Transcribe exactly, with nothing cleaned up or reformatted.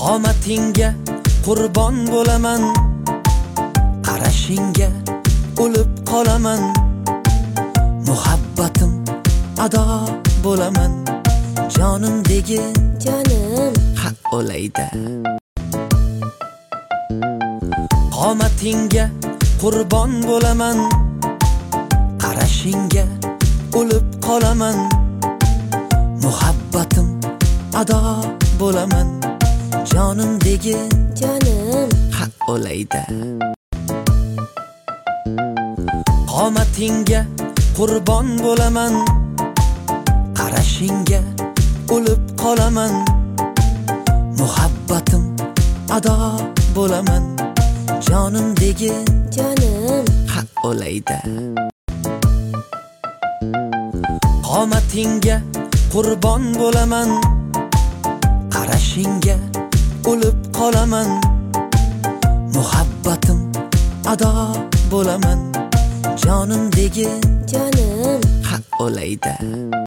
Qomatingga qurbon bo'laman, qarashingga o'lib qolaman. Muhabbatim ado bo'laman, jonim degin jonim ha o'layda. Qomatingga qurbon bo'laman, qarashingga o'lib qolaman. Muhabbatim ado bo'laman, jonim degin jonim ha o'layda. Qomatingga qurbon bo'laman, qarashingga o'lib qolaman. Muhabbatim ado bo'laman, jonim degin jonim ha o'layda. Qomatingga qurbon bo'laman, qarashingga o'lib qolaman. Muhabbatim ado bo'laman, jonim degin jonim ha o'layda.